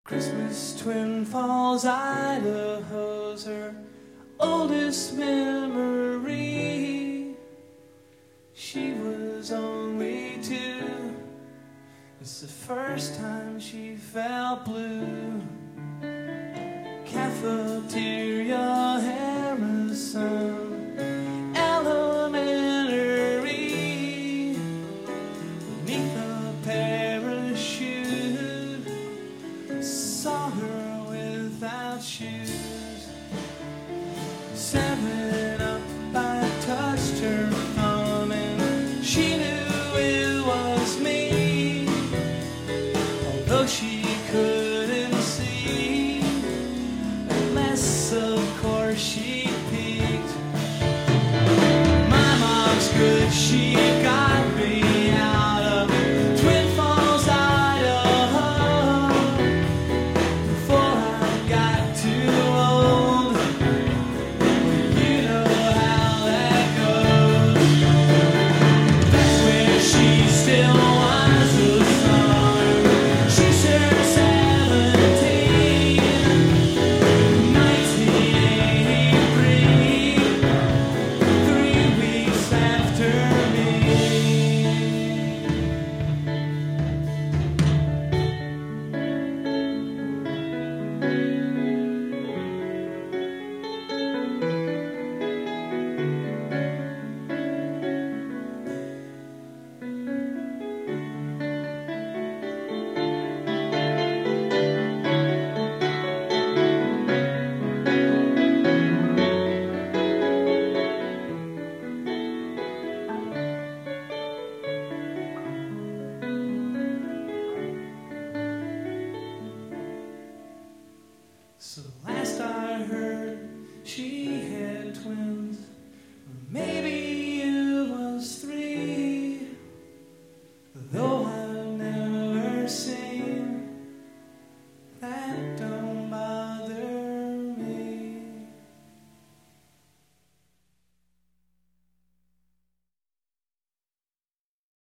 Christmas, Twin Falls, Idaho's her oldest memory. She was only 2. It's the first time she felt blue. Cafeteria, Harrison Elementary. Beneath a parachute, saw her without shoes. 7 up, I touched her thumb and she knew it was me, although she couldn't see, unless of course she peeked. My mom's good, she got me out of Twin Falls, Idaho, before I got too old. You know how that goes. That's where she still was a song. She turned 17, 1983, 3 weeks after me. So last I heard, she had twins.